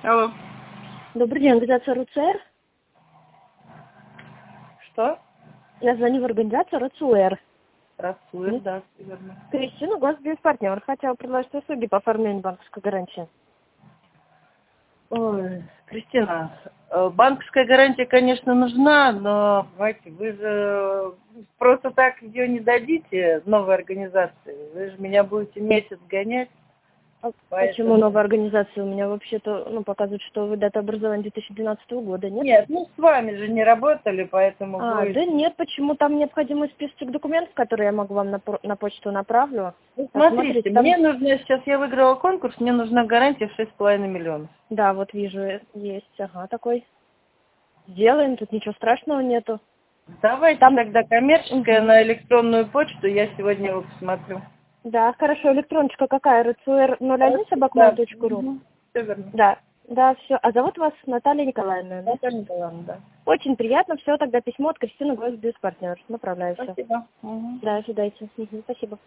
Алло. Добрый день, организация РУЦР. Что? Я звоню в организацию РУЦР. Рацуэр, да, верно. Кристина, госбизнес-партнер. Хотела предложить услуги по оформлению банковской гарантии. Ой, Кристина, банковская гарантия, конечно, нужна, но, понимаете, вы же просто так ее не дадите новой организации. Вы же меня будете месяц гонять. Почему новая организация? У меня вообще-то, показывает, что вы дата образования 2012 года, нет? Нет, с вами же не работали, поэтому Да нет, почему? Там необходимый список документов, которые я могу вам на почту направлю. Смотрите, мне нужно сейчас, я выиграла конкурс, мне нужна гарантия в 6,5 миллионов. Да, вот вижу, есть, такой. Сделаем, тут ничего страшного нету. Давайте тогда коммерческая на электронную почту, я сегодня его посмотрю. Да, хорошо, электроночка какая? rucr01@mail.ru. Все верно. Да, все. А зовут вас Наталья Николаевна? Наталья Николаевна, да. Очень приятно. Все, тогда письмо от Кристины Госбизнес-партнер. Направляю все. Спасибо. Да, ожидайте. Спасибо.